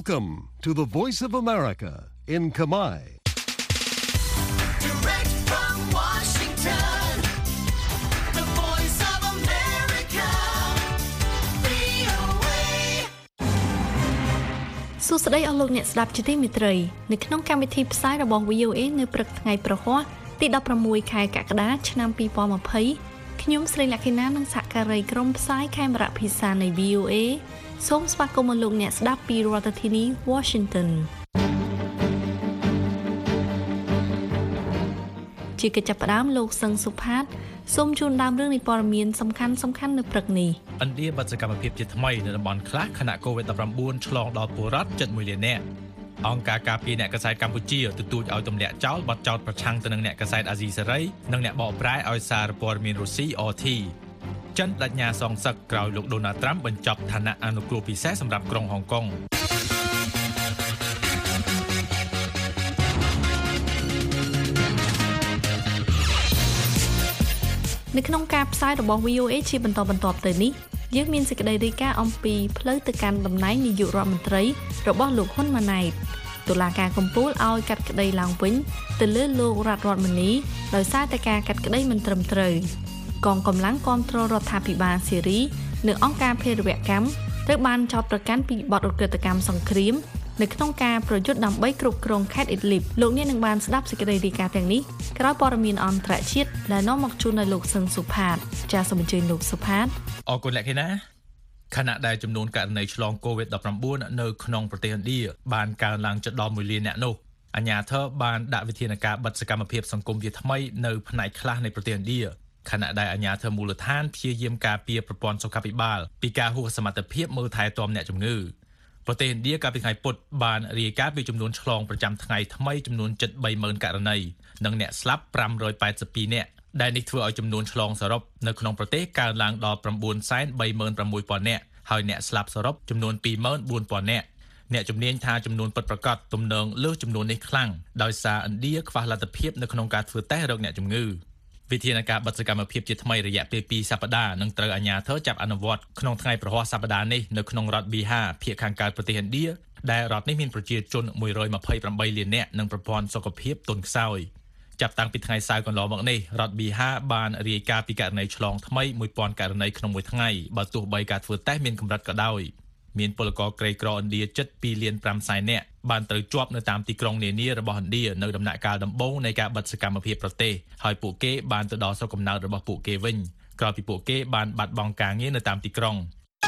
Welcome to the Voice of America in Khmer. Direct from Washington, the Voice of America, VOA. សួស្តីអស់លោកអ្នកស្ដាប់ជាទីមេត្រីនៅក្នុងកម្មវិធីផ្សាយរបស់ VOA នៅព្រឹកថ្ងៃប្រហ័សទី16ខែកក្កដាឆ្នាំ2020ខ្ញុំស្រីលក្ខិណានិងសហការីក្រុមផ្សាយខេមរៈភាសានៃ VOA សូមស្វាគមន៍លោកអ្នកស្ដាប់ពីរដ្ឋធានី Washington ជាកិច្ចចាប់ផ្ដើមលោកសឹងសុផាតសូមជូនដើមរឿងនៃព័ត៌មានសំខាន់នៅព្រឹកនេះឥណ្ឌាបាត់សកម្មភាពជាថ្មីនៅតំបន់ខ្លះខណៈ COVID-19 ឆ្លងដល់ពលរដ្ឋជិត1លាននាក់អង្គការការពារអ្នកកាសែតកម្ពុជាទទូចឲ្យទម្លាក់ចោលបទចោទប្រឆាំងទៅនឹងអ្នកកាសែតអាស៊ីសេរីនិងអ្នកបកប្រែឲ្យសារព័ត៌មានរុស្ស៊ី RT ចិនបដិញ្ញាសងសឹកក្រោយលោកដូណាល់ត្រាំបញ្ចប់ឋានៈអនុគ្រោះពិសេសសម្រាប់ក្រុងហុងកុងនៅក្នុងការផ្សាយរបស់ VOA ជាបន្តទៅនេះយើងមានសេចក្តីរាយការណ៍អំពីផ្លូវទៅកាន់តំណែងនាយករដ្ឋមន្ត្រីរបស់លោកហ៊ុនម៉ាណែតតុលាការកំពូលឲ្យកាត់ក្តីឡើងវិញទៅលើលោករដ្ឋមន្ត្រីដោយសារតែការកាត់ក្តីមិនត្រឹមត្រូវកងកម្លាំងគាំទ្ររដ្ឋាភិបាលសេរីនិងអង្គការភេរវកម្មត្រូវបានចោទប្រកាន់ពីបទឧក្រិដ្ឋកម្មសង្គ្រាមនៅក្នុងការប្រយុទ្ធដើម្បីគ្រប់គ្រងខេត្តអ៊ីដលីបលោកអ្នកនឹងបានស្ដាប់សេចក្តីរាយការណ៍ទាំងនេះក្រោយព័ត៌មានអន្តរជាតិដែលនាំមកជូនដល់លោកសឹងសុផាតចាសសូមអញ្ជើញលោកសុផាតអរគុណលក្ខិណាខណៈដែលចំនួនករណីឆ្លង COVID-19 នៅក្នុងប្រទេសឥណ្ឌាបានកើនឡើងជិតដល់1លាននាក់នោះអាជ្ញាធរបានដាក់វិធានការបិទសកម្មភាពសង្គមជាថ្មីនៅផ្នែកខ្លះនៃប្រទេសឥណ្ឌាខណៈដែលអាជ្ញាធរមូលដ្ឋានព្យាយាមការពារប្រព័ន្ធសុខាភិបាលពីការហួសសមត្ថភាពមើលថែទាំអ្នកជំងឺប្រទេសឥណ្ឌាកាលពីថ្ងៃពុធបានរាយការណ៍ពីចំនួនឆ្លងប្រចាំថ្ងៃថ្មីចំនួនជិត 30,000 ករណីនិងអ្នកស្លាប់582នាក់ដែលនេះធ្វើឲ្យចំនួនឆ្លងសរុបនៅក្នុងប្រទេសកើនឡើងដល់ 936,000 នាក់ហើយអ្នកស្លាប់សរុបចំនួន 24,000 នាក់អ្នកជំនាញថាចំនួនពិតប្រាកដទំនងលើសចំនួននេះខ្លាំងដោយសារឥណ្ឌាខ្វះលទ្ធភាពនៅក្នុងការធ្វើតេស្តរកអ្នកជំងឺវិធានការបិទសកម្មភាពជាថ្មីរយៈពេល2សប្តាហ៍នឹងត្រូវអាជ្ញាធរចាប់អនុវត្តក្នុងថ្ងៃប្រហ័សសប្តាហ៍នេះនៅក្នុងរដ្ឋប៊ីហាភាគខាងកើតប្រទេសឥណ្ឌាដែលរដ្ឋនេះមានប្រជាជន128លាននាក់និងប្រព័ន្ធសុខភាពទន់ខ្សោយចាប់តាំងពីថ្ងៃសៅរ៍កន្លងមកនេះរដ្ឋប៊ីហាបានរាយការណ៍ពីករណីឆ្លងថ្មី 1000 ករណីក្នុងមួយថ្ងៃបើទោះបីការធ្វើតេស្តមានកម្រិតក៏ដោយមានពលករក្រីក្រឥណ្ឌាជិត 2.5 លាននាក់បានត្រូវជាប់នៅតាមទីក្រុងនានារបស់ឥណ្ឌានៅដំណាក់កាលដំបូងនៃការបិទសកម្មភាពប្រទេសហើយពួកគេបានទៅដល់ស្រុកកំណើតរបស់ពួកគេវិញក្រោយពីពួកគេបានបាត់បង់ការងារនៅតាមទីក្រុង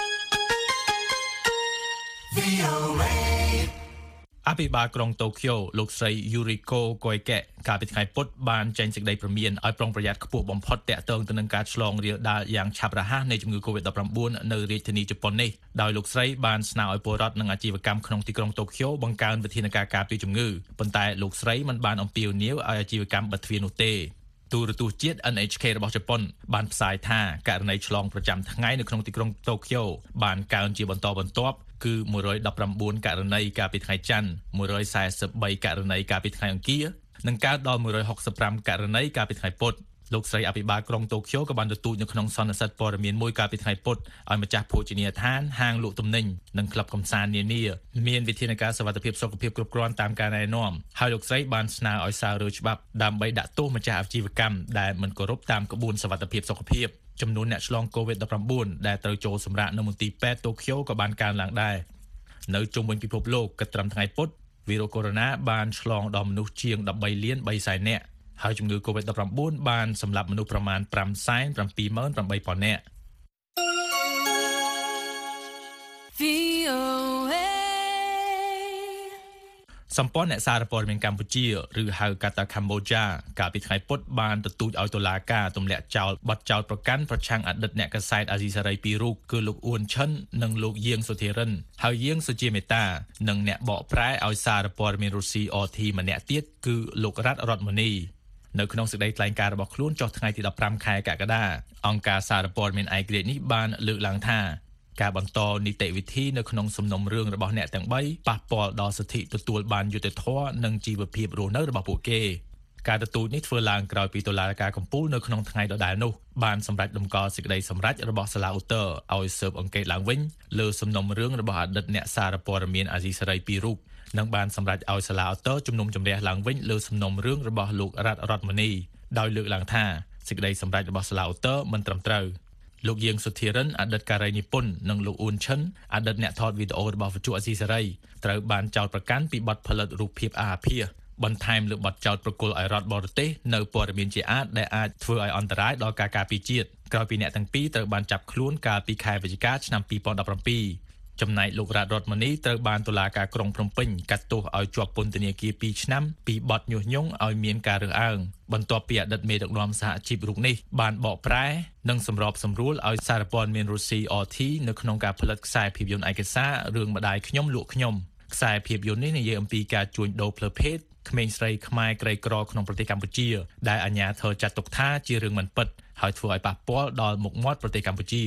អភិបាលក្រុងតូក្យូលោកស្រី Yuriko Koike កាលពីថ្ងៃពុធបានចេញសេចក្តីព្រមានឲ្យប្រុងប្រយ័ត្នខ្ពស់បំផុតទាក់ទងទៅនឹងការឆ្លងរាលដាលយ៉ាងឆាប់រហ័សនៃជំងឺ COVID-19 នៅរាជធានីជប៉ុននេះដោយលោកស្រីបានស្នើឲ្យពលរដ្ឋនិងអាជីវកម្មក្នុងទីក្រុងតូក្យូបង្កើនវិធានការការពារជំងឺប៉ុន្តែលោកស្រីមិនបានអំពាវនាវឲ្យអាជីវកម្មបិទទ្វារនោះទេទូរទស្សន៍ជាតិ NHK របស់ជប៉ុនបានផ្សាយថាករណីឆ្លងប្រចាំថ្ងៃនៅក្នុងទីក្រុងតូក្យូបានកើនជាបន្តបន្ទាប់គឺ119ករណីកាលពីថ្ងៃច័ន្ទ143ករណីកាលពីថ្ងៃអង្គារនិងកើតដល់165ករណីកាលពីថ្ងៃពុធលោកស្រីអភិបាលក្រុងតូក្យូក៏បានទទូចនៅក្នុងសន្និសីទព័ត៌មានមួយកាលពីថ្ងៃពុធឲ្យម្ចាស់ភោជនីយដ្ឋានហាងលក់ទំនិញនិងក្លឹបកម្សាន្តនានាមានវិធានការសុវត្ថិភាពសុខភាពគ្រប់គ្រាន់តាមការណែនាំហើយលោកស្រីបានស្នើឲ្យសាររើច្បាប់ដើម្បីដាក់ទោសម្ចាស់អាជីវកម្មដែលមិនគោរពតាមក្បួនសុវត្ថិភាពសុខភាពចំនួនអ្នកឆ្លង COVID-19 ដែលត្រូវចូលសម្រាកនៅមន្ទីរពេទ្យតូក្យូក៏បានកើនឡើងដែរនៅជុំវិញពិភពលោកគិតត្រឹមថ្ងៃពុធវីរុសកូវីដ -19 បានឆ្លងដល់មនុស្សជាង 13 លាន 3 សែននាក់ហើយជំងឺ COVID-19 បានសម្លាប់មនុស្សប្រមាណ 578,000 នាក់សម្ព័ន្ធអ្នកសារព័ត៌មានកម្ពុជាឬហៅកាត់ថា Cambodia កាលពីថ្ងៃពុធបានទទូចឲ្យតុលាការទម្លាក់ចោលបទចោទប្រកាន់ប្រឆាំងអតីតអ្នកកាសែតអាស៊ីសេរីពីររូបគឺលោកអ៊ួនឈិននិងលោកយាងសុធារិនហើយយាងសុជាមេតានិងអ្នកបកប្រែឲ្យសារព័ត៌មានរុស្ស៊ី RT ម្នាក់ទៀតគឺលោករតរតមនីនៅក្នុងសេចក្តីថ្លែងការណ៍របស់ខ្លួនចុះថ្ងៃទី15ខែកក្កដាអង្គការសារព័ត៌មានឯករាជ្យនេះបានលើកឡើងថាការបន្តនីតិវិធីនៅក្នុងសំណុំរឿងរបស់អ្នកទាំង3ប៉ះពាល់ដល់សិទ្ធិទទួលបានយុត្តិធម៌និងជីវភាពរស់នៅរបស់ពួកគេការទទូចនេះធ្វើឡើងក្រោយពីតុលាការកំពូលនៅក្នុងថ្ងៃដដែលនោះបានសម្រេចដំណើរសេចក្តីសម្រេចរបស់សាលាឧទ្ធរឲ្យស៊ើបអង្កេតឡើងវិញលើសំណុំរឿងរបស់អតីតអ្នកសារព័ត៌មានអាស៊ីសេរីពីររូបនិងបានសម្រេចឲ្យសាលាឧទ្ធរជំនុំជម្រះឡើងវិញលើសំណុំរឿងរបស់លោករដ្ឋមនីដោយលើកឡើងថាសេចក្តីសម្រេចរបស់សាលាឧទ្ធរមិនត្រឹមត្រូវលោកយាងសុធារិនអតីតការីនិពន្ធនិងលោកអ៊ុនឈិនអតីតអ្នកថតវីដេអូរបស់វិទ្យុអាស៊ីសេរីត្រូវបានចោទប្រកាន់ពីបទផលិតរូបភាពអាភាសបន្ថែមលើបទចោទប្រគល់ឲ្យរដ្ឋបរទេសនៅព័ត៌មានជាដែលអាចធ្វើឲ្យអន្តរាយដល់ការការពារជាតិក្រោយពីអ្នកទាំងពីរត្រូវបានចាប់ខ្លួនកាលពីខែវិច្ឆិកាឆ្នាំ2017ចំណែកលោករដ្ឋមនីត្រូវបានតុលាការក្រុងភ្នំពេញកាត់ទោសឲ្យជាប់ពន្ធនាគារ2ឆ្នាំពីបទញុះញង់ឲ្យមានការរើសអើងបន្ទាប់ពីអតីតមេដឹកនាំសហជីពរូបនេះបានបកប្រែនិងសម្របសម្រួលឲ្យសារព័ត៌មានរុស្ស៊ី RT នៅក្នុងការផលិតខ្សែភាពយន្តឯកសាររឿងម្ដាយខ្ញុំលក់ខ្ញុំខ្សែភាពយន្តនេះនិយាយអំពីការជួញដូរផ្លូវភេទក្មេងស្រីខ្មែរក្រីក្រក្នុងប្រទេសកម្ពុជាដែលអាជ្ញាធរចាត់ទុកថាជារឿងមិនពិតហើយធ្វើឲ្យប៉ះពាល់ដល់មុខមាត់ប្រទេសកម្ពុជា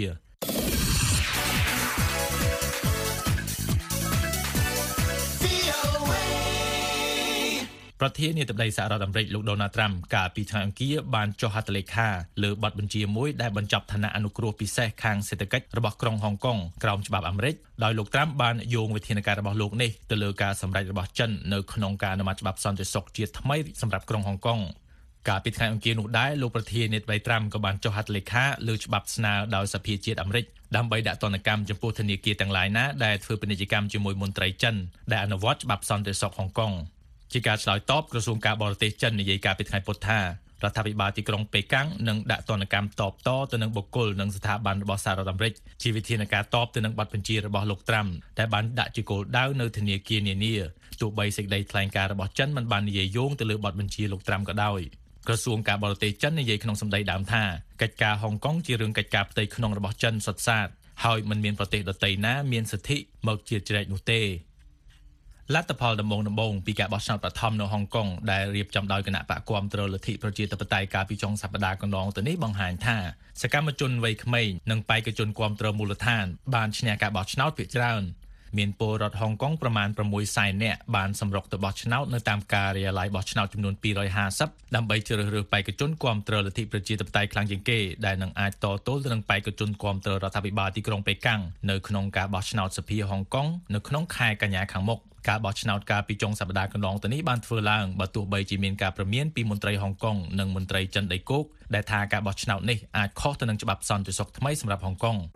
ប្រធានាធិបតីសហរដ្ឋអាមេរិកលោក Donald Trump កាលពីថ្ងៃអង្គារបានចុះហត្ថលេខាលើបទបញ្ជាមួយដែលបញ្ចប់ឋានៈអនុគ្រោះពិសេសខាងសេដ្ឋកិច្ចរបស់ក្រុងហុងកុងក្រោមច្បាប់អាមេរិកដោយលោក Trump បានយោងវិធានការរបស់លោកនេះទៅលើការសម្រេចរបស់ចិននៅក្នុងការអនុម័តច្បាប់សន្តិសុខជាតិថ្មីសម្រាប់ក្រុងហុងកុងកាលពីថ្ងៃអង្គារនោះដែរលោកប្រធានាធិបតី Trump ក៏បានចុះហត្ថលេខាលើច្បាប់ស្នើដោយសភាជាតិអាមេរិកដើម្បីដាក់ទណ្ឌកម្មចំពោះធនាគារទាំងឡាយណាដែលធ្វើពាណិជ្ជកម្មជាមួយមន្ត្រីចិនដែលអនុវត្តច្បាប់សន្តិសុខហុងកុងជាការឆ្លើយតបក្រសួងការបរទេសចិននិយាយកាលពីថ្ងៃពុធថារដ្ឋាភិបាលទីក្រុងប៉េកាំងនឹងដាក់ទណ្ឌកម្មតបតទៅនឹងបុគ្គលនិងស្ថាប័នរបស់សហរដ្ឋអាមេរិកជាវិធានការតបទៅនឹងបទបញ្ជារបស់លោកត្រាំដែលបានដាក់ជាគោលដៅនៅធនាគារនានាទោះបីសេចក្តីថ្លែងការណ៍របស់ចិនមិនបាននិយាយយោងទៅលើបទបញ្ជាលោកត្រាំក៏ដោយក្រសួងការបរទេសចិននិយាយក្នុងសម្ដីដើមថាកិច្ចការហុងកុងជារឿងកិច្ចការផ្ទៃក្នុងរបស់ចិនសុទ្ធសាធហើយមិនមានប្រទេសដទៃណាមានសិទ្ធិមកជ្រៀតជ្រែកនោះទេលទ្ធផលដំបូងពីការបោះឆ្នោតបឋមនៅហុងកុងដែលរៀបចំដោយគណៈបកគាំទ្រលទ្ធិប្រជាធិបតេយ្យកាលពីចុងសប្តាហ៍កន្លងទៅនេះបង្ហាញថាសកម្មជនវ័យក្មេងនិងបេក្ខជនគាំទ្រមូលដ្ឋានបានឈ្នះការបោះឆ្នោតភាគច្រើនមានពលរដ្ឋហុងកុងប្រមាណ600,000នាក់បានសម្រុកទៅបោះឆ្នោតនៅតាមការិយាល័យបោះឆ្នោតចំនួន250ដើម្បីជ្រើសរើសបេក្ខជនគាំទ្រលទ្ធិប្រជាធិបតេយ្យខ្លាំងជាងគេដែលនឹងអាចតទល់ទៅនឹងបេក្ខជនគាំទ្ររដ្ឋាភិបាលទីក្រុងប៉េកាំងនៅក្នុងការបោះឆ្នោតសភាហុងកុងនៅក្នុងខែកញ្ញាខាងមុខការបោះឆ្នោតកាលពីចុងសប្តាហ៍កន្លងទៅនេះបានធ្វើឡើងបើទោះបីជាមានការព្រមានពីមន្ត្រីហុងកុងនិងមន្ត្រីចិនដីគោកដែលថាការបោះឆ្នោតនេះអាចខុសទៅនឹងច្បាប់សន្តិសុខថ្មីសម្រាប់ហុងកុង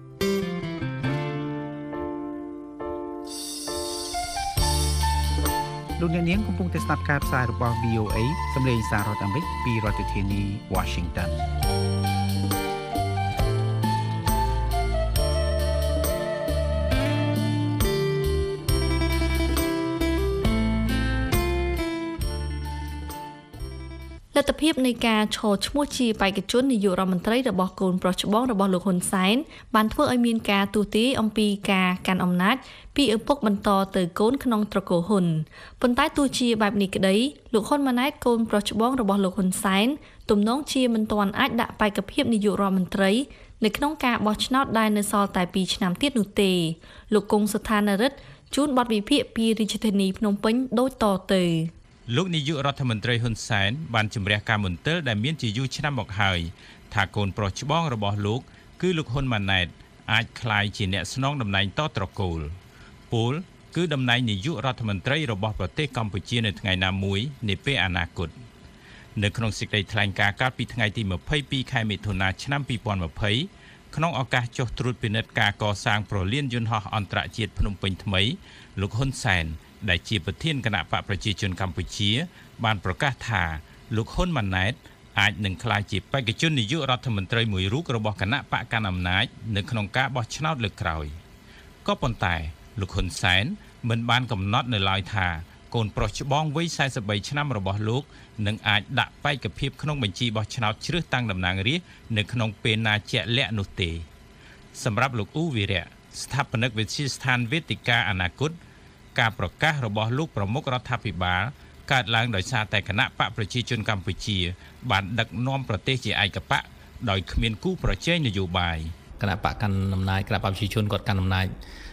លោកអ្នកនាងកំពុងតែស្ដាប់ការផ្សាយរបស់ VOA សម្លេងសាររដ្ឋអាមេរិកពីរដ្ឋធានី Washington លទ្ធភាពនៃការឈរឈ្មោះជាបេក្ខជននាយករដ្ឋមន្ត្រីរបស់កូនប្រុសច្បងរបស់លោកហ៊ុនសែនបានធ្វើឲ្យមានការទូទាយអំពីការកាន់អំណាចពីឪពុកបន្តទៅកូនក្នុងត្រកូលហ៊ុនប៉ុន្តែទោះជាបែបនេះក្តីលោកហ៊ុនម៉ាណែតកូនប្រុសច្បងរបស់លោកហ៊ុនសែនទំនងជាមិនទាន់អាចដាក់បេក្ខភាពនាយករដ្ឋមន្ត្រីនៅក្នុងការបោះឆ្នោតដែលនៅសល់តែ2ឆ្នាំទៀតនោះទេលោកគង់សុថានរិទ្ធជួនបទវិភាគពីរាជធានីភ្នំពេញដូចតទៅលោកនាយករដ្ឋមន្ត្រីហ៊ុនសែនបានជំរះការមន្ទិលដែលមានជាយូរឆ្នាំមកហើយថាកូនប្រុសច្បងរបស់លោកគឺលោកហ៊ុនម៉ាណែតអាចក្លាយជាអ្នកស្នងតំណែងតត្រកូលពលគឺតំណែងនាយករដ្ឋមន្ត្រីរបស់ប្រទេសកម្ពុជានៅថ្ងៃណាមួយនាពេលអនាគតនៅក្នុងសេចក្តីថ្លែងការណ៍កាលពីថ្ងៃទី22ខែមិថុនាឆ្នាំ2020ក្នុងឱកាសចុះត្រួតពិនិត្យការកសាងប្រលានយន្តហោះអន្តរជាតិភ្នំពេញថ្មីលោកហ៊ុនសែនដែលជាប្រធានគណៈបកប្រជាជនកម្ពុជាបានប្រកាសថាលោកហ៊ុនម៉ាណែតអាចនឹងក្លាយជាបេក្ខជននាយករដ្ឋមន្ត្រីមួយរូបរបស់គណៈបកកណ្ដាលអំណាចនៅក្នុងការបោះឆ្នោតលើកក្រោយក៏ប៉ុន្តែលោកហ៊ុនសែនមិនបានកំណត់នៅឡើយថាកូនប្រុសច្បងវ័យ43ឆ្នាំរបស់លោកនឹងអាចដាក់បេក្ខភាពក្នុងបញ្ជីបោះឆ្នោតជ្រើសតាំងតំណាងរាស្ត្រនៅក្នុងពេលណាជាក់លាក់នោះទេសម្រាប់លោកអ៊ូវីរៈស្ថាបនិកវិទ្យាស្ថានវេទិកាអនាគតការប្រកាសរបស់លោកប្រមុខរដ្ឋាភិបាលកើតឡើងដោយសារតែគណៈបកប្រជាជនកម្ពុជាបានដឹកនាំប្រទេសជាឯកបកដោយគ្មានគូប្រជែងនយោបាយគណៈបកកាន់អំណាចគណៈបកប្រជាជនគាត់កាន់អំណាច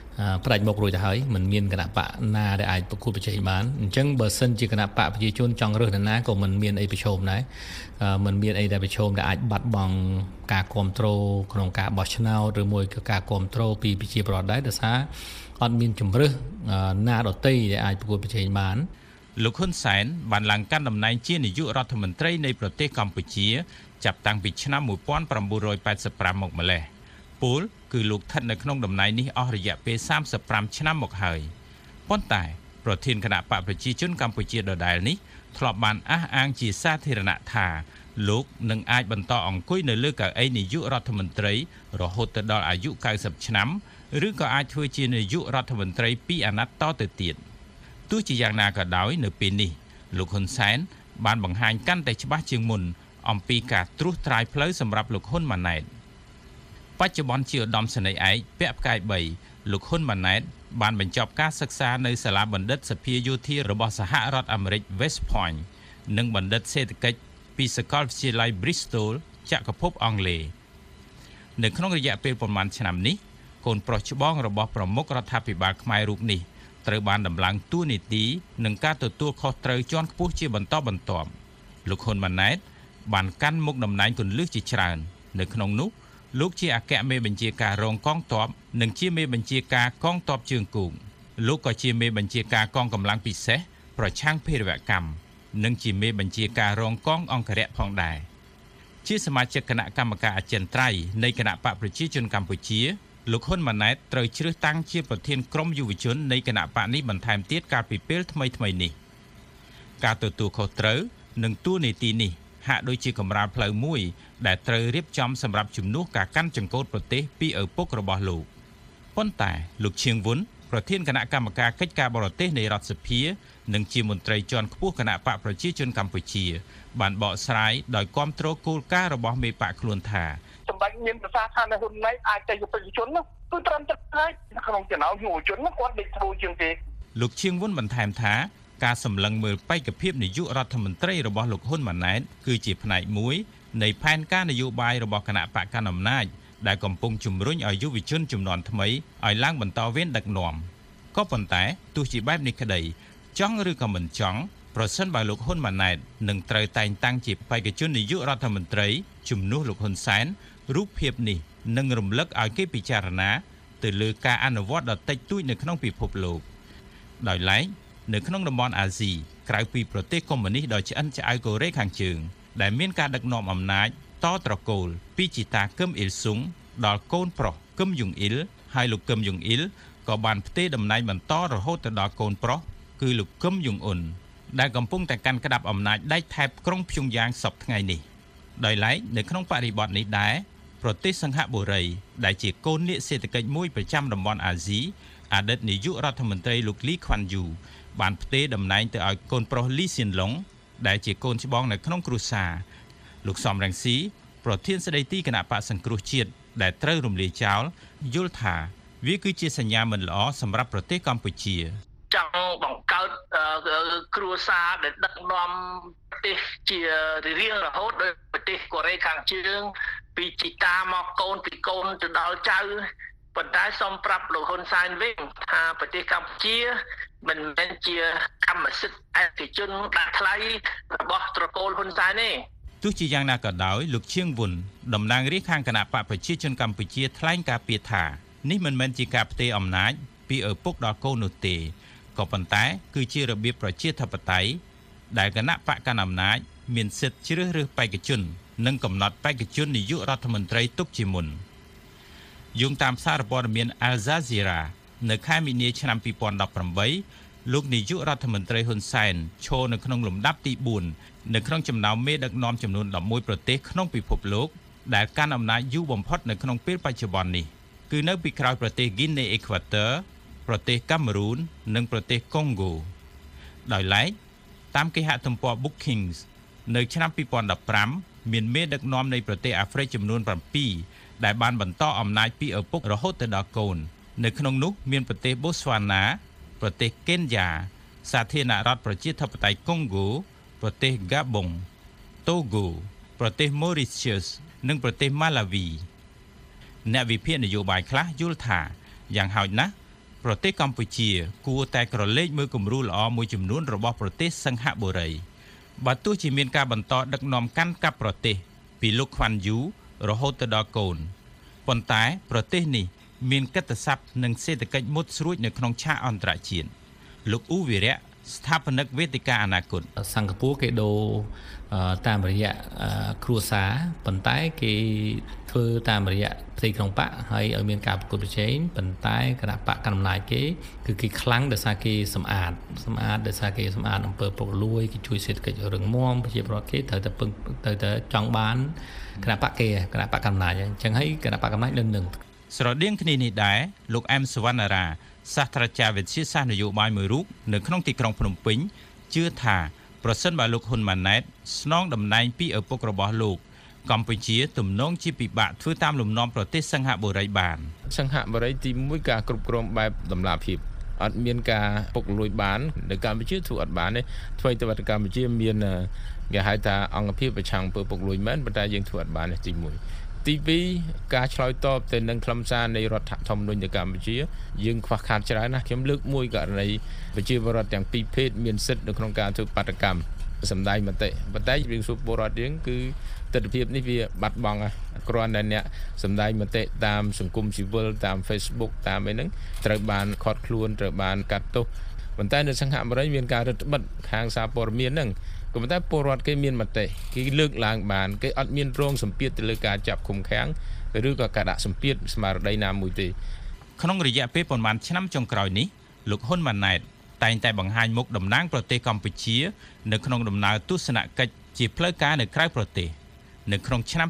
ផ្ដាច់មុខរួចទៅហើយមិនមានគណៈបកណាដែលអាចប្រគល់ប្រជែងបានអញ្ចឹងបើសិនជាគណៈបកប្រជាជនចង់រើសនរណាក៏មិនមានអីប្រឈមដែរមិនមានអីដែលប្រឈមដែលអាចបាត់បង់ការគ្រប់គ្រងក្នុងការបោះឆ្នោតឬមួយក៏ការគ្រប់គ្រងពីប្រជាពលរដ្ឋដែរដោយសារអត់មានជំរើសណាដទៃដែលអាចប្រគល់ប្រជែងបានលោកហ៊ុនសែនបានឡើងកាន់តំណែងជានាយករដ្ឋមន្ត្រីនៃប្រទេសកម្ពុជាចាប់តាំងពីឆ្នាំ1985មកម្ល៉េះពលគឺលោកស្ថិតនៅក្នុងតំណែងនេះអស់រយៈពេល35ឆ្នាំមកហើយប៉ុន្តែប្រធានគណៈបកប្រជាជនកម្ពុជាដដែលនេះធ្លាប់បានអះអាងជាសាធារណៈថាលោកនឹងអាចបន្តអង្គុយនៅលើកៅអីនាយករដ្ឋមន្ត្រីរហូតទៅដល់អាយុ90ឆ្នាំឬក៏អាចធ្វើជានាយករដ្ឋមន្ត្រី2អាណត្តិតទៅទៀតទោះជាយ៉ាងណាក៏ដោយនៅពេលនេះលោកហ៊ុនសែនបានបង្ហាញកាន់តែច្បាស់ជាងមុនអំពីការត្រួសត្រាយផ្លូវសម្រាប់លោកហ៊ុនម៉ាណែតបច្ចុប្បន្នជាឧត្តមសេនីយ៍ឯកពាក់ផ្កាយ3លោកហ៊ុនម៉ាណែតបានបញ្ចប់ការសិក្សានៅសាលាបណ្ឌិតសភាយោធារបស់សហរដ្ឋអាមេរិក West Point និងបណ្ឌិតសេដ្ឋកិច្ចពីសាកលវិទ្យាល័យ Bristol ចក្រភពអង់គ្លេសនៅក្នុងរយៈពេលប្រមាណឆ្នាំនេះកូនប្រុសច្បងរបស់ប្រមុខរដ្ឋាភិបាលខ្មែររូបនេះត្រូវបានដំឡើងតួនាទីនឹងការទទួលខុសត្រូវជាន់ខ្ពស់ជាបន្តបន្ទាប់លោកហ៊ុនម៉ាណែតបានកាន់មុខតំណែងគន្លឹះជាច្រើននៅក្នុងនោះលោកជាអគ្គមេបញ្ជាការរងកងទ័ពនិងជាមេបញ្ជាការកងទ័ពជើងគោកលោកក៏ជាមេបញ្ជាការកងកម្លាំងពិសេសប្រឆាំងភេរវកម្មនិងជាមេបញ្ជាការរងកងអង្គរៈផងដែរជាសមាជិកគណៈកម្មការអចិន្ត្រៃយ៍នៃគណៈបកប្រជាជនកម្ពុជាលោកហ៊ុនម៉ាណែតត្រូវជ្រើសតាំងជាប្រធានក្រុមយុវជននៃគណៈបកនេះបន្ថែមទៀតកាលពីពេលថ្មីៗនេះការទទួលខុសត្រូវនិងតួនាទីនេះហាក់ដូចជាកម្រាលផ្លូវមួយដែលត្រូវរៀបចំសម្រាប់ជំនួសការកាន់ចង្កូតប្រទេសពីឪពុករបស់លោកប៉ុន្តែលោកឈៀងវុនប្រធានគណៈកម្មការកិច្ចការបរទេសនៃរដ្ឋសភានិងជាមន្ត្រីជាន់ខ្ពស់គណៈបកប្រជាជនកម្ពុជាបានបកស្រាយដោយគាំទ្រគោលការណ៍របស់មេបកខ្លួនថាសម្ដេចមានប្រសាសន៍ថានៅហ៊ុនម៉ាណែតអាចទៅយុវជននោះគឺត្រឹមត្រូវក្នុងចំណោមយុវជននោះគាត់លេចធ្លោជាងគេលោកឈៀងវុនបន្ថែមថាការសម្លឹងមើលបេក្ខភាពនាយករដ្ឋមន្ត្រីរបស់លោកហ៊ុនម៉ាណែតគឺជាផ្នែកមួយនៃផែនការនយោបាយរបស់គណៈបកកណ្ដាលអំណាចដែលកំពុងជំរុញឲ្យយុវជនជំនាន់ថ្មីឲ្យឡើងបន្តវេនដឹកនាំក៏ប៉ុន្តែទោះជាបែបនេះក្តីចង់ឬក៏មិនចង់ប្រសិនបើលោកហ៊ុនម៉ាណែតនឹងត្រូវតែងតាំងជាបេក្ខជននាយករដ្ឋមន្ត្រីជំនួសលោកហ៊ុនសែនរូបភាពនេះនឹងរំលឹកឲ្យគេពិចារណាទៅលើការអនុវត្តដ៏តិចតួចនៅក្នុងពិភពលោកដោយឡែកនៅក្នុងតំបន់អាស៊ីក្រៅពីប្រទេសកុម្មុយនីសដ៏ឆ្អិនឆ្អៅកូរ៉េខាងជើងដែលមានការដឹកនាំអំណាចតត្រកូលពីជីតាគឹមអ៊ីលស៊ុងដល់កូនប្រុសគឹមយុងអ៊ីលហើយលោកគឹមយុងអ៊ីលក៏បានផ្ទេរតំណែងបន្តរហូតទៅដល់កូនប្រុសគឺលោកគឹមយុងអ៊ុនដែលកំពុងតែកាន់ក្តាប់អំណាចដែកថែបក្រុងព្យុងយ៉ាងសពថ្ងៃនេះដោយឡែកនៅក្នុងបរិបទនេះដែរប្រទេសសិង្ហបុរីដែលជាកូននាគសេដ្ឋកិច្ចមួយប្រចាំតំបន់អាស៊ីអតីតនាយករដ្ឋមន្ត្រីលោកលីខ្វាន់យូបានផ្ទេរតំណែងទៅឲ្យកូនប្រុសលីសៀនឡុងដែលជាកូនច្បងនៅក្នុងគ្រួសារលោកសំរងស៊ីប្រធានស្ដីទីគណៈបកសង្គ្រោះជាតិដែលត្រូវរំលាយចោលយល់ថាវាគឺជាសញ្ញាមិនល្អសម្រាប់ប្រទេសកម្ពុជាចង់បង្កើតគ្រួសារដែលដឹកនាំប្រទេសជារៀងរហូតដោយប្រទេសកូរ៉េខាងជើងពីជីតាមកកូនពីកូនទៅដល់ចៅប៉ុន្តែសូមប្រាប់លោកហ៊ុនសែនវិញថាប្រទេសកម្ពុជាមិនមែនជាកម្មសិទ្ធិឯកជនដាក់ថ្លៃរបស់ត្រកូលហ៊ុនសែនទេទោះជាយ៉ាងណាក៏ដោយលោកឈៀងវុនតំណាងរាស្ត្រខាងគណៈបកប្រជាជនកម្ពុជាថ្លែងការពីថានេះមិនមែនជាការផ្ទេរអំណាចពីឪពុកដល់កូននោះទេក៏ប៉ុន្តែគឺជារបៀបប្រជាធិបតេយ្យដែលគណៈបកកណ្ដាលអំណាចមានសិទ្ធិជ្រើសរើសបេក្ខជននិងកំណត់បេក្ខជននាយករដ្ឋមន្ត្រីទុកជាមុនយោងតាមសារព័ត៌មាន Al Jazeera នៅខែមីនាឆ្នាំ2018លោកនាយករដ្ឋមន្ត្រីហ៊ុនសែនឈរនៅក្នុងលំដាប់ទី4នៅក្នុងចំណោមមេដឹកនាំចំនួន11ប្រទេសក្នុងពិភពលោកដែលកាន់អំណាចយូរបំផុតនៅក្នុងពេលបច្ចុប្បន្ននេះគឺនៅពីក្រោយប្រទេស Guinea Equator ប្រទេសកាមេរូននិងប្រទេសកុងហ្គោដោយឡែកតាមគេហទំព័រ Bookings នៅឆ្នាំ2015មានមេដឹកនាំនៃប្រទេសអាហ្វ្រិកចំនួន7ដែលបានបន្តអំណាចពីឪពុករហូតទៅដល់កូននៅក្នុងនោះមានប្រទេសបូស្វ៉ាណាប្រទេសកេនយ៉ាសាធារណរដ្ឋប្រជាធិបតេយ្យកុងហ្គោប្រទេសហ្គាបុងតូហ្គោប្រទេសម៉ូរីសៀសនិងប្រទេសម៉ាឡាវីអ្នកវិភាគនយោបាយខ្លះយល់ថាយ៉ាងហោចណាស់ប្រទេសកម្ពុជាគួរតែក្រឡេកមើលគំរូល្អមួយចំនួនរបស់ប្រទេសសិង្ហបុរីបើទោះជាមានការបន្តដឹកនាំកាន់កាប់ប្រទេសពីលោកខ្វាន់យូរហូតទៅដល់កូនប៉ុន្តែប្រទេសនេះមានកិត្តិស័ព្ទនិងសេដ្ឋកិច្ចមុតស្រួចនៅក្នុងឆាកអន្តរជាតិលោកអ៊ូវីរៈស្ថាបនិកវេទិកាអនាគតសិង្ហបុរីគេដូរតាមរយៈគ្រួសារប៉ុន្តែគេធ្វើតាមរយៈផ្ទៃក្នុងបកហើយឲ្យមានការប្រកួតប្រជែងប៉ុន្តែគណៈបកកណ្ដាលអំណាចគេគឺគេខ្លាំងដោយសារគេសម្អាតដោយសារគេសម្អាតអំពើពុករលួយគេជួយសេដ្ឋកិច្ចរឹងមាំប្រជាពលរដ្ឋគេត្រូវតែចង់បានគណៈបកគេគណៈបកកណ្ដាលអំណាចអញ្ចឹងហើយគណៈបកកណ្ដាលអំណាចនឹងស្រដៀងគ្នានេះដែរលោកអែមសវណ្ណារាសាស្ត្រាចារ្យវិទ្យាសាស្ត្រនយោបាយមួយរូបនៅក្នុងទីក្រុងភ្នំពេញជឿថាប្រសិនបើលោកហ៊ុនម៉ាណែតស្នងតំណែងពីឪពុករបស់លោកកម្ពុជាទំនងជាពិបាកធ្វើតាមលំនាំប្រទេសសិង្ហបុរីបានសិង្ហបុរីទី1ការគ្រប់គ្រងបែបតម្លាភាពអត់មានការពុករលួយបាននៅកម្ពុជាធ្វើអត់បានទេអ្វីទៅកម្ពុជាមានគេហៅថាអង្គភាពប្រឆាំងអំពើពុករលួយមែនប៉ុន្តែយើងធ្វើអត់បានទេទី1ទី2ការឆ្លើយតបទៅនឹងខ្លឹមសារនៃរដ្ឋធម្មនុញ្ញនៅកម្ពុជាយើងខ្វះខាតច្រើនណាស់ខ្ញុំលើកមួយករណីប្រជាពលរដ្ឋទាំងពីរភេទមានសិទ្ធិនៅក្នុងការធ្វើបាតកម្មសម្ដែងមតិប៉ុន្តែរឿងសួរពលរដ្ឋយើងគឺទស្សនវិជ្ជានេះវាបាត់បង់គ្រាន់តែអ្នកសម្ដែងមតិតាមសង្គមស៊ីវិលតាម Facebook តាមអីហ្នឹងត្រូវបានខាត់ខ្លួនត្រូវបានកាត់ទោសប៉ុន្តែនៅសិង្ហបុរីមានការរឹតបន្តឹងខាងសារព័ត៌មានហ្នឹងក៏ប៉ុន្តែពលរដ្ឋគេមានមតិគេលើកឡើងបានគេអត់មានរងសម្ពាធទៅលើការចាប់ឃុំឃាំងឬក៏ការដាក់សម្ពាធស្មារតីណាមួយទេក្នុងរយៈពេលប្រមាណឆ្នាំចុងក្រោយនេះលោកហ៊ុនម៉ាណែតតែងតែបង្ហាញមុខតំណាងប្រទេសកម្ពុជានៅក្នុងដំណើរទស្សនកិច្ចជាផ្លូវការនៅក្រៅប្រទេសនៅក្នុងឆ្នាំ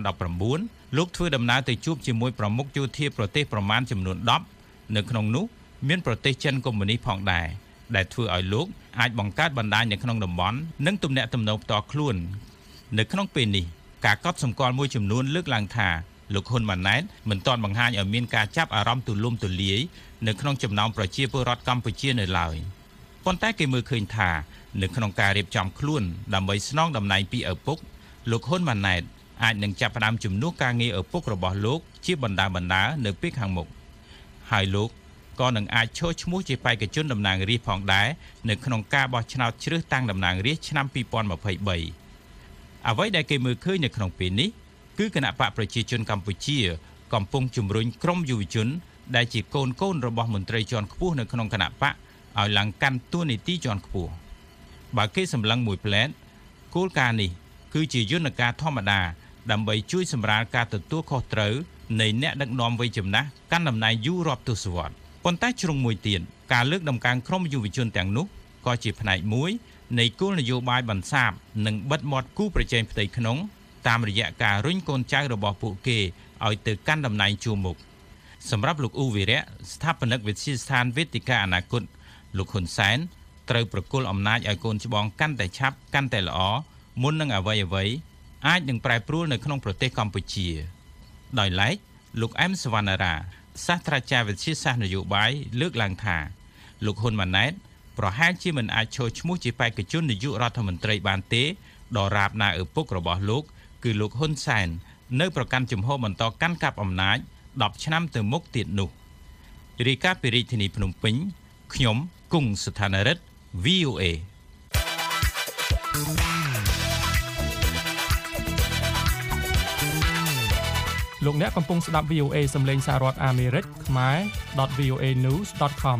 2019លោកធ្វើដំណើរទៅជួបជាមួយប្រមុខយោធាប្រទេសប្រមាណចំនួន10នៅក្នុងនោះមានប្រទេសចិនកុម្មុយនីសផងដែរដែលធ្វើឲ្យលោកអាចបង្កើតបណ្ដាញនៅក្នុងតំបន់និងទំនាក់ទំនងផ្ទាល់ខ្លួននៅក្នុងពេលនេះការកត់សម្គាល់មួយចំនួនលើកឡើងថាលោកហ៊ុនម៉ាណែតមិនទាន់បង្ហាញឲ្យមានការចាប់អារម្មណ៍ទូលំទូលាយនៅក្នុងចំណោមប្រជាពលរដ្ឋកម្ពុជានៅឡើយប៉ុន្តែគេមើលឃើញថានៅក្នុងការរៀបចំខ្លួនដើម្បីស្នងតំណែងពីឪពុកលោកហ៊ុនម៉ាណែតអាចនឹងចាប់ផ្ដើមជំនួសការងារឪពុករបស់លោកជាបណ្ដានៅពេលខាងមុខហើយលោកក៏នឹងអាចឈរឈ្មោះជាបេក្ខជនតំណាងរាស្ត្រផងដែរនៅក្នុងការបោះឆ្នោតជ្រើសតាំងតំណាងរាស្ត្រឆ្នាំ2023អ្វីដែលគេមើលឃើញនៅក្នុងពេលនេះគឺគណៈបកប្រជាជនកម្ពុជាកំពុងជំរុញក្រុមយុវជនដែលជាកូនរបស់មន្ត្រីជាន់ខ្ពស់នៅក្នុងគណៈបកឲ្យឡើងកាន់តួនាទីជាន់ខ្ពស់បើគេសម្លឹងមួយផ្លែតគោលការណ៍នេះគឺជាយន្តការធម្មតាដើម្បីជួយសម្រាលការទទួលខុសត្រូវនៃអ្នកដឹកនាំវ័យចំណាស់កាន់តំណែងយូររាប់ទសវត្សរ៍ប៉ុន្តែជ្រុងមួយទៀតការលើកដំកើងក្រុមយុវជនទាំងនោះក៏ជាផ្នែកមួយនៃគោលនយោបាយបន្សាបនិងបិទមាត់គូប្រជែងផ្ទៃក្នុងតាមរយៈការរុញកូនចៅរបស់ពួកគេឲ្យទៅកាន់តំណែងជួរមុខសម្រាប់លោកអ៊ូវីរៈស្ថាបនិកវិទ្យាស្ថានវេទិកាអនាគតលោកហ៊ុនសែនត្រូវប្រគល់អំណាចឲ្យកូនច្បងកាន់តែឆាប់កាន់តែល្អមុននឹងអ្វីអាចនឹងប្រែប្រួលនៅក្នុងប្រទេសកម្ពុជាដោយឡែកលោកអែមសវណ្ណារាសាស្ត្រាចារ្យវិទ្យាសាស្ត្រនយោបាយលើកឡើងថាលោកហ៊ុនម៉ាណែតប្រហែលជាមិនអាចឈរឈ្មោះជាបេក្ខជននាយករដ្ឋមន្ត្រីបានទេដរាបណាឪពុករបស់លោកគឺលោកហ៊ុនសែននៅប្រកាន់ជំហរបន្តកាន់កាប់អំណាច10ឆ្នាំទៅមុខទៀតនោះរាយការណ៍ពីរាជធានីភ្នំពេញខ្ញុំគង់ស្ថានរិទ្ធ VOA លោកអ្នកកំពុងស្ដាប់ VOA សំឡេងសហរដ្ឋអាមេរិកខ្មែរ .voanews.com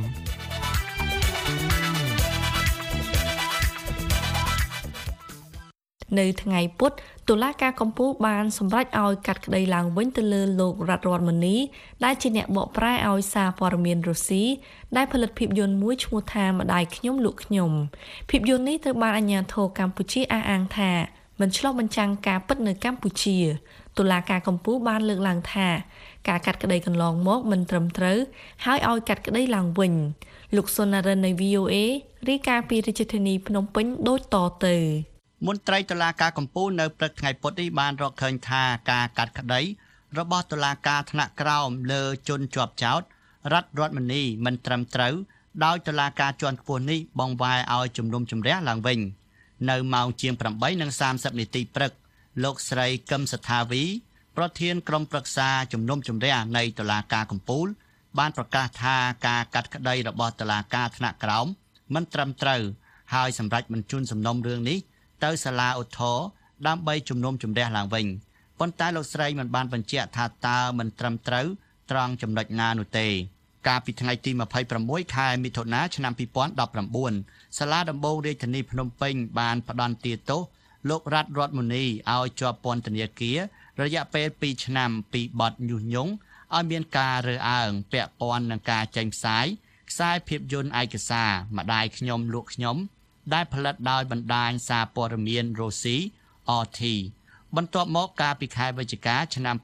នៅថ្ងៃពុធតុលាការកំពូលបានសម្រេចឲ្យកាត់ក្តីឡើងវិញទៅលើលោករដ្ឋរតមនីដែលជាអ្នកបកប្រែឲ្យសារព័ត៌មានរុស្ស៊ីដែលផលិតភាពយន្តមួយឈ្មោះថាម្ដាយខ្ញុំលោកខ្ញុំភាពយន្តនេះត្រូវបានអាជ្ញាធរកម្ពុជាអះអាងថាមិនឆ្លុះបញ្ចាំងការពិតនៅកម្ពុជាតុលាការកំពូលបានលើកឡើងថាការកាត់ក្តីកន្លងមកមិនត្រឹមត្រូវហើយឲ្យកាត់ក្តីឡើងវិញលោកសុណារិននៃ VOA រាយការណ៍ពីរាជធានីភ្នំពេញដូចតទៅមន្ត្រីតុលាការកំពូលនៅព្រឹកថ្ងៃពុធនេះបានរកឃើញថាការកាត់ក្តីរបស់តុលាការថ្នាក់ក្រោមលើជនជាប់ចោទរដ្ឋរតមនីមិនត្រឹមត្រូវដោយតុលាការជាន់ខ្ពស់នេះបង្វែរឲ្យជំនុំជម្រះឡើងវិញនៅម៉ោងជាង 8:30 នាទីព្រឹកលោកស្រីកឹមសថាវីប្រធានក្រុមប្រឹក្សាជំនុំជម្រះនៃតុលាការកំពូលបានប្រកាសថាការកាត់ក្តីរបស់តុលាការថ្នាក់ក្រោមមិនត្រឹមត្រូវហើយសម្រេចបញ្ជូនសំណុំរឿងនេះទៅសាលាឧទ្ធរណ៍ដើម្បីជំនុំជម្រះឡើងវិញប៉ុន្តែលោកស្រីមិនបានបញ្ជាក់ថាតើមិនត្រឹមត្រូវត្រង់ចំណុចណានោះទេកាលពីថ្ងៃទី26ខែមិថុនាឆ្នាំ2019សាលាដំបងរាជធានីភ្នំពេញបានផ្តន្ទាទោសលោករដ្ឋរតមុនីឲ្យជាប់ពន្ធនាគាររយៈពេល2ឆ្នាំពីបទញុះញង់ឲ្យមានការរើសអើងពាក់ព័ន្ធនឹងការចេញផ្សាយខ្សែភាពយន្តឯកសារម្ដាយខ្ញុំលក់ខ្ញុំដែលផលិតដោយបណ្ដាញសារព័ត៌មាន Rosie RT បន្ទាប់មកកាលពីខែវិច្ឆិកាឆ្នាំ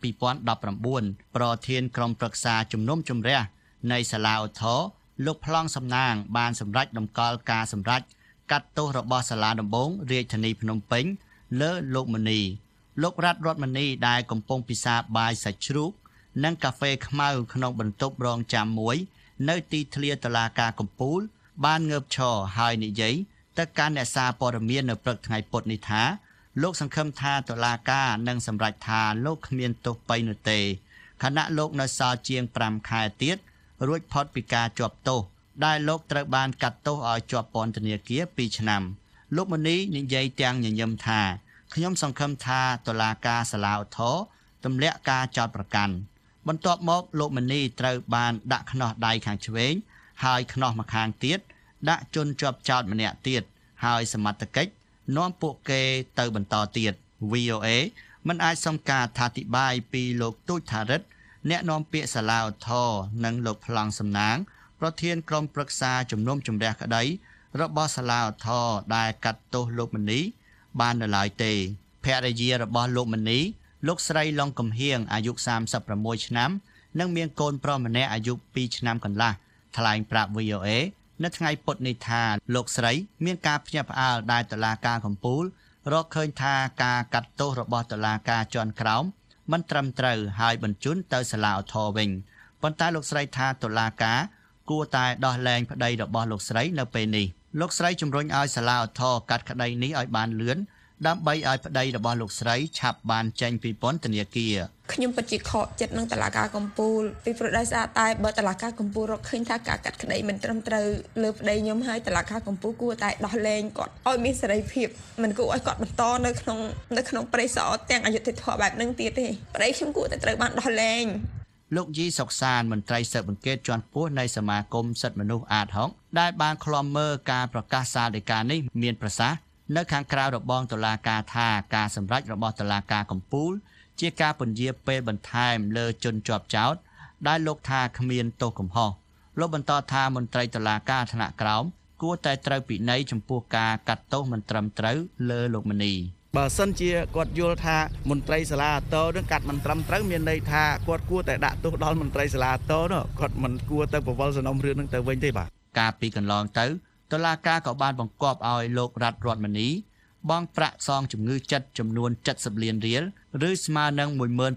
2019ប្រធានក្រុមប្រឹក្សាជំនុំជម្រះនៃសាលាឧទ្ធរណ៍លោកប្លង់សំណាងបានសម្រេចតម្កល់ការសម្រេចកាត់ទោសរបស់សាលាដំបងរាជធានីភ្នំពេញលើលោកមុនីលោករដ្ឋរតមុនីដែលកំពុងពិសាបាយសាច់ជ្រូកនិងកាហ្វេខ្មៅក្នុងបន្ទប់រងចាំមួយនៅទីធ្លាតុលាការកំពូលបានងើបឈរហើយនិយាយទៅកាន់អ្នកសារព័ត៌មាននៅព្រឹកថ្ងៃពុធនេះថាលោកសង្ឃឹមថាតុលាការនឹងសម្រេចថាលោកគ្មានទោសបីនោះទេខណៈលោកនៅសល់ជាង5ខែទៀតរួចផុតពីការជាប់ទោសដែលលោកត្រូវបានកាត់ទោសឲ្យជាប់ពន្ធនាគារ2ឆ្នាំលោកមុនីនិយាយទាំងញញឹមថាខ្ញុំសង្ឃឹមថាតុលាការសាលាឧទ្ធរណ៍ទម្លាក់ការចោទប្រកាន់បន្ទាប់មកលោកមុនីត្រូវបានដាក់ខ្នោះដៃខាងឆ្វេងហើយខ្នោះម្ខាងទៀតដាក់ជនជាប់ចោទម្នាក់ទៀតហើយសមត្ថកិច្ចនាំពួកគេទៅបន្តទៀត VOA មិនអាចសុំការអធិប្បាយពីលោកទូចថារិទ្ធអ្នកនាំពាក្យសាលាឧទ្ធរណ៍និងលោកប្លង់សំណាងប្រធានក្រុមប្រឹក្សាជំនុំជម្រះក្តីរបស់សាលាឧទ្ធរណ៍ដែលកាត់ទោសលោកមុនីបាននៅឡើយទេភរិយារបស់លោកមុនីលោកស្រីឡុងកំហៀងអាយុ36ឆ្នាំនិងមានកូនប្រុសម្នាក់អាយុ2ឆ្នាំកន្លះថ្លែងប្រាប់ VOA នៅថ្ងៃពុធនេះថាលោកស្រីមានការភ្ញាក់ផ្អើលដែលតុលាការកំពូលរកឃើញថាការកាត់ទោសរបស់តុលាការជាន់ក្រោមមិនត្រឹមត្រូវហើយបញ្ជូនទៅសាលាឧទ្ធរណ៍វិញប៉ុន្តែលោកស្រីថាតុលាការគួរតែដោះលែងប្តីរបស់លោកស្រីនៅពេលនេះលោកស្រីជំរុញឲ្យសាលាឧទ្ធរណ៍កាត់ក្តីនេះឲ្យបានលឿនដើម្បីឲ្យប្តីរបស់លោកស្រីឆាប់បានចេញពីពន្ធនាគារខ្ញុំពិតជាខកចិត្តនឹងតុលាការកំពូលពីព្រោះដោយសារតែបើតុលាការកំពូលរកឃើញថាការកាត់ក្តីមិនត្រឹមត្រូវលើប្តីខ្ញុំហើយតុលាការកំពូលគួរតែដោះលែងគាត់ឲ្យមានសេរីភាពមិនគួរឲ្យគាត់បន្តនៅក្នុងព្រៃសរទាំងអយុត្តិធម៌បែបហ្នឹងទៀតទេប្តីខ្ញុំគួរតែត្រូវបានដោះលែងលោកយីសុកសានមន្ត្រីស៊ើបអង្កេតជាន់ខ្ពស់នៃសមាគមសិទ្ធិមនុស្សអាតហុកដែលបានឃ្លាំមើលការប្រកាសសាលដីកានេះមានប្រសាសន៍នៅខាងក្រៅរបងតុលាការថាការសម្រេចរបស់តុលាការកំពូលជាការពន្យាពេលបន្ថែមលើជនជាប់ចោទដែលលោកថាគ្មានទោសកំហុសលោកបន្តថាមន្ត្រីតុលាការថ្នាក់ក្រោមគួរតែត្រូវពិន័យចំពោះការកាត់ទោសមិនត្រឹមត្រូវលើលោកមុនីបើសិនជាគាត់យល់ថាមន្ត្រីសាលាឧទ្ធរណ៍នឹងកាត់មិនត្រឹមត្រូវមានន័យថាគាត់គួរតែដាក់ទោសដល់មន្ត្រីសាលាឧទ្ធរណ៍នោះគាត់មិនគួរទៅបវល់សំណុំរឿងនឹងទៅវិញទេបាទកាលពីកន្លងទៅតុលាការក៏បានបង្គាប់ឲ្យលោករដ្ឋរតមុនីបង់ប្រាក់សងជំងឺចិត្តចំនួន70លានរៀលឬស្មើនឹង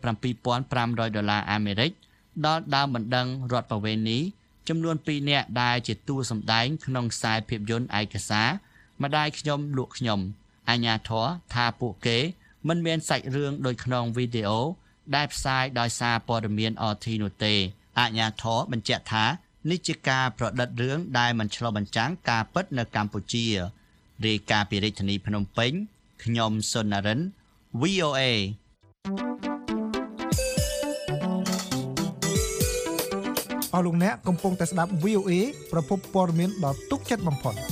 $17,500 អាមេរិកដល់ដើមបណ្ដឹងរដ្ឋបវេនីចំនួន2នាក់ដែលជាតួសម្ដែងក្នុងខ្សែភាពយន្តឯកសារម្ដាយខ្ញុំលក់ខ្ញុំអាជ្ញាធរថាពួកគេមិនមានសាច់រឿងដូចក្នុងវីដេអូដែលផ្សាយដោយសារព័ត៌មាន RT នោះទេអាជ្ញាធរបញ្ជាក់ថានេះជាការប្រឌិតរឿងដែលមិនឆ្លុះបញ្ចាំងការពិតនៅកម្ពុជារាយការណ៍ពីរាជធានីភ្នំពេញខ្ញុំសុននរិន VOA អស់លោកអ្នកកំពុងតែស្ដាប់ VOA ប្រភពព័ត៌មានដ៏ទុកចិត្តបំផុត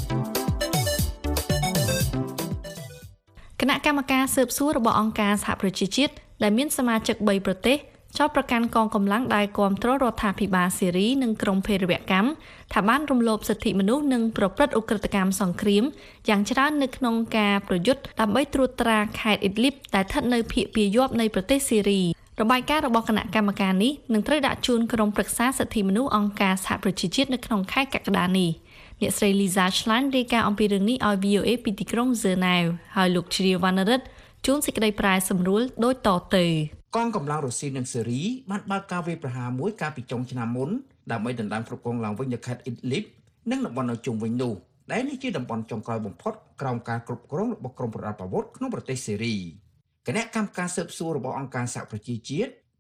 គណៈកម្មការស៊ើបសួររបស់អង្គការសហប្រជាជាតិដែលមានសមាជិក3ប្រទេសចោទប្រកាន់កងកម្លាំងដែលគាំទ្ររដ្ឋាភិបាលស៊េរីនិងក្រុមភេរវកម្មថាបានរំលោភសិទ្ធិមនុស្សនិងប្រព្រឹត្តឧក្រិដ្ឋកម្មសង្គ្រាមយ៉ាងច្រើននៅក្នុងការប្រយុទ្ធដើម្បីត្រួតត្រាខេត្តអ៊ីដលីបដែលស្ថិតនៅភាគពាយ័ព្យនៃប្រទេសស៊េរីរបាយការណ៍របស់គណៈកម្មការនេះនឹងត្រូវដាក់ជូនក្រុមប្រឹក្សាសិទ្ធិមនុស្សអង្គការសហប្រជាជាតិនៅក្នុងខែកក្កដានេះអ្នកស្រី Lisa Schlein រាយការណ៍អំពីរឿងនេះឲ្យ VOA ពីទីក្រុង Geneva ហើយលោក Chria Vanarit ជួនសេចក្តីប្រែសម្រួលដូចតទៅកងកម្លាំងរុស្ស៊ីនិងស៊េរីបានបើកការវាយប្រហារមួយកាលពីចុងឆ្នាំមុនដើម្បីដណ្ដើមគ្រប់គ្រងឡើងវិញនៅខេត្តអ៊ីដលីបនិងតំបន់នៅជុំវិញនោះដែលនេះជាតំបន់ចុងក្រោយបំផុតក្រោមការគ្រប់គ្រងរបស់ក្រុមប្រដាប់អាវុធក្នុងប្រទេសស៊េរីគណៈកម្មការស៊ើបសួររបស់អង្គការសហប្រជាជាតិ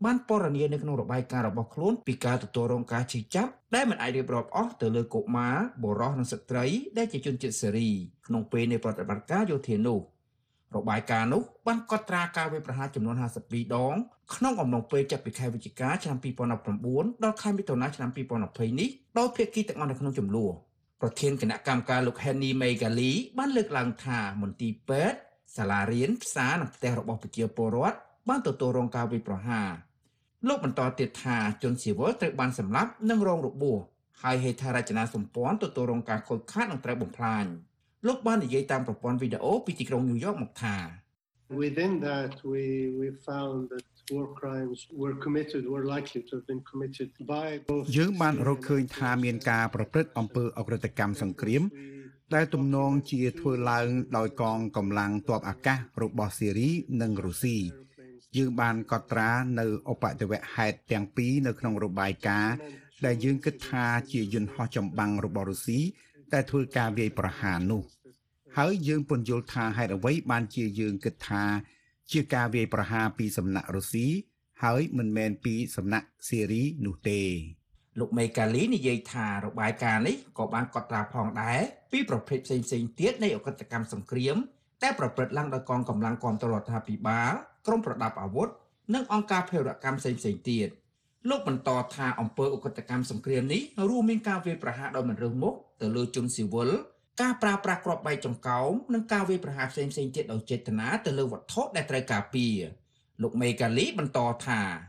បានពណ៌នានៅក្នុងរបាយការណ៍របស់ខ្លួនពីការទទួលរងការឈឺចាប់ដែលមិនអាចរៀបរាប់អស់ទៅលើកុមារបុរសនិងស្ត្រីដែលជាជនជាតិសេរីក្នុងពេលនៃប្រតិបត្តិការយោធានោះរបាយការណ៍នោះបានកត់ត្រាការវាយប្រហារចំនួន52ដងក្នុងអំឡុងពេលចាប់ពីខែវិច្ឆិកាឆ្នាំ2019ដល់ខែមិថុនាឆ្នាំ2020នេះដោយភាគីទាំងអស់នៅក្នុងចំនួនប្រធានគណៈកម្មការលោក Henny Megali បានលើកឡើងថាមន្ទីរពេទ្យសាលារៀនផ្សារនិងផ្ទះរបស់ប្រជាពលរដ្ឋបានទទួលរងការវាយប្រហារលោកបន្តទៀតថាជនស៊ីវិលត្រូវបានសម្លាប់និងរងរបួសហើយហេដ្ឋារចនាសម្ព័ន្ធទទួលរងការខូចខាតនិងត្រូវបំផ្លាញលោកបាននិយាយតាមប្រព័ន្ធវីដេអូពីទីក្រុងញូវយ៉កមកថា Within that we found that war crimes were committed were likely to have been committed by both យើងបានរកឃើញថាមានការប្រព្រឹត្តអំពើអក្រិតកម្មសង្គ្រាមដែលទំនងជាធ្វើឡើងដោយកងកម្លាំងទ័ពអាកាសរបស់សេរីនិងរុស្ស៊ីយើងបានកត់ត្រានៅឧបទ្ទវហេតុទាំងពីរនៅក្នុងរបាយការណ៍ដែលយើងគិតថាជាយន្តហោះចម្បាំងរបស់រុស្ស៊ីដែលធ្វើការវាយប្រហារនោះហើយយើងពន្យល់ថាហេតុអ្វីបានជាយើងគិតថាជាការវាយប្រហារពីសំណាក់រុស្ស៊ីហើយមិនមែនពីសំណាក់សេរីនោះទេលោកមេកាលីនិយាយថារបាយការណ៍នេះក៏បានកត់ត្រាផងដែរពីប្រភេទផ្សេងៗទៀតនៃអក្រិតកម្មសង្គ្រាមដែលប្រព្រឹត្តឡើងដោយកងកម្លាំងគាំទ្ររដ្ឋាភិបាលក្រុមប្រដាប់អាវុធនិងអង្គការភេរវកម្មផ្សេងៗទៀតលោកបន្តថាអំពើអក្រិតកម្មសង្គ្រាមនេះរួមមានការវាយប្រហារដោយមិនរើសមុខទៅលើជនស៊ីវិលការប្រើប្រាស់គ្រាប់បែកចង្កោមនិងការវាយប្រហារផ្សេងៗទៀតដោយចេតនាទៅលើវត្ថុដែលត្រូវការពារលោកមេកាលីបន្តថា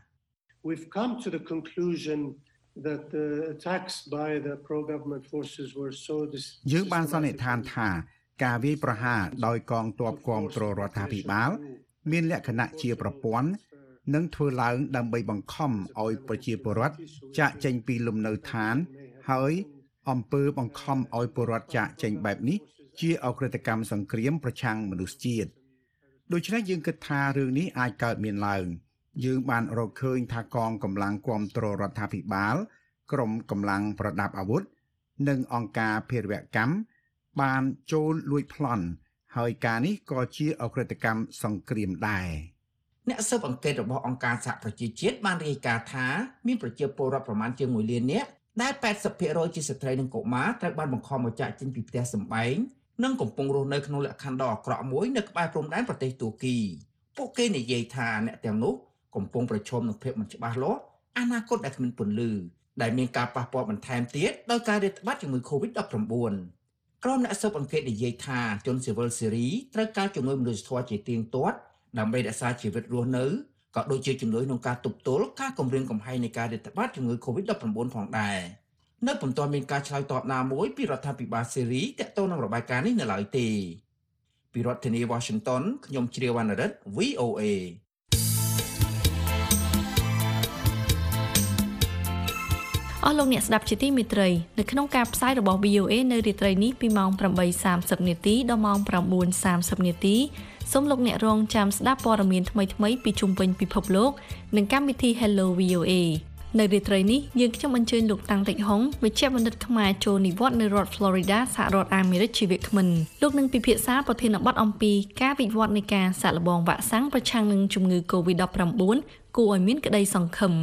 We've come to the conclusion that the attacks by the pro-government forces were so យើងបានសន្និដ្ឋានថាការវាយប្រហារដោយកងទ័ពគាំទ្ររដ្ឋាភិបាលមានលក្ខណៈជាប្រព័ន្ធនិងធ្វើឡើងដើម្បីបង្ខំឲ្យប្រជាពលរដ្ឋចាកចេញពីលំនៅឋានហើយអំពើបង្ខំឲ្យពលរដ្ឋចាកចេញបែបនេះជាអក្រិតកម្មសង្គ្រាមប្រឆាំងមនុស្សជាតិដូច្នេះយើងគិតថារឿងនេះអាចកើតមានឡើងយើងបានរកឃើញថាកងកម្លាំងគាំទ្ររដ្ឋាភិបាលក្រុមកម្លាំងប្រដាប់អាវុធនិងអង្គការភេរវកម្មបានចូលលួចប្លន់ហើយការនេះក៏ជាអក្រិតកម្មសង្គ្រាមដែរអ្នកស៊ើបអង្កេតរបស់អង្គការសហប្រជាជាតិបានរាយការណ៍ថាមានប្រជាពលរដ្ឋប្រមាណជាង1លាននាក់ដែល 80% ជាស្ត្រីនិងកុមារត្រូវបានបង្ខំឲ្យចាកចេញពីផ្ទះសម្បែងនិងកំពុងរស់នៅក្នុងលក្ខខណ្ឌដ៏អាក្រក់មួយនៅក្បែរព្រំដែនប្រទេសទួរគីពួកគេនិយាយថាអ្នកទាំងនោះកំពុងប្រឈមនឹងភាពមិនច្បាស់លាស់អនាគតដែលគ្មានពន្លឺដែលមានការប៉ះពាល់បន្ថែមទៀតដោយការរាតត្បាតជំងឺ COVID-19 ក្រុមអ្នកស៊ើបអង្កេតនិយាយថាជនស៊ីវិលសេរីត្រូវការជំនួយមនុស្សធម៌ជាទៀងទាត់ដើម្បីរក្សាជីវិតរស់នៅក៏ដូចជាជំនួយក្នុងការទប់ទល់ការគំរាមកំហែងនៃការរាតត្បាតជំងឺ COVID-19 ផងដែរនៅពុំទាន់មានការឆ្លើយតបណាមួយពីរដ្ឋាភិបាលសេរីទាក់ទងនឹងរបាយការណ៍នេះនៅឡើយទេពីរដ្ឋធានី Washington ខ្ញុំជ្រាវវណ្ណរិទ្ធ VOA អស់លោកអ្នកស្ដាប់ជាទីមេត្រីនៅក្នុងការផ្សាយរបស់ VOA នៅរាត្រីនេះពីម៉ោង 8:30 នាទីដល់ម៉ោង 9:30 នាទីសូមលោកអ្នករងចាំស្ដាប់ព័ត៌មានថ្មីៗពីជុំវិញពិភពលោកនិងកម្មវិធី Hello VOA នៅរាត្រីនេះយើងខ្ញុំអញ្ជើញលោកតាំងតិចហុងវិជ្ជបណ្ឌិតខ្មែរចូលនិវត្តន៍នៅរដ្ឋ Florida សហរដ្ឋអាមេរិកជាវាគ្មិនលោកនឹងពិភាក្សាប្រធានបទអំពីការវិវត្តនៃការសាកល្បងវ៉ាក់សាំងប្រឆាំងនឹងជំងឺ COVID-19 គួរឲ្យមានក្តីសង្ឃឹម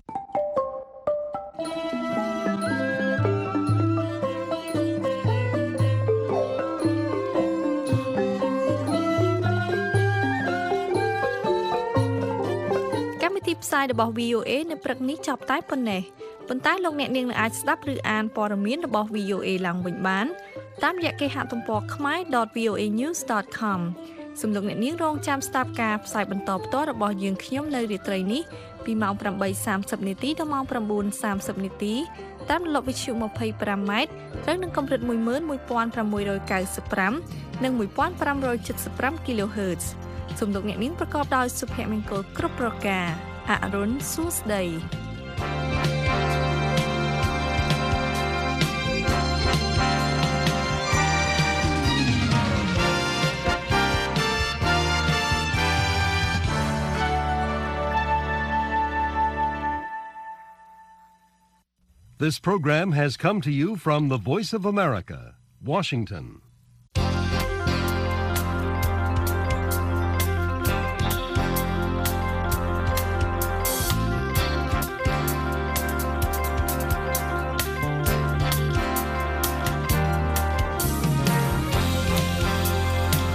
ផ្សាយរបស់ VOA នៅព្រឹកនេះចប់តែប៉ុណ្ណេះប៉ុន្តែលោកអ្នកនាងនឹងអាចស្ដាប់ឬអានព័ត៌មានរបស់ VOA ឡើងវិញបានតាមរយៈគេហទំព័រ khmer.voanews.com សូមលោកអ្នកនាងរងចាំស្ដាប់ការផ្សាយបន្តផ្ទាល់របស់យើងខ្ញុំនៅរាត្រីនេះពីម៉ោង 8:30 នាទីដល់ម៉ោង 9:30 នាទីតាមរលកវិទ្យុ 25 ម៉ែត្រត្រូវនឹងកម្រិត 11695 និង 1575 kHz សូមលោកអ្នកនាងប្រកបដោយសុភមង្គលគ្រប់ប្រការអរុនសួស្ដី This program has come to you from the Voice of America, Washington.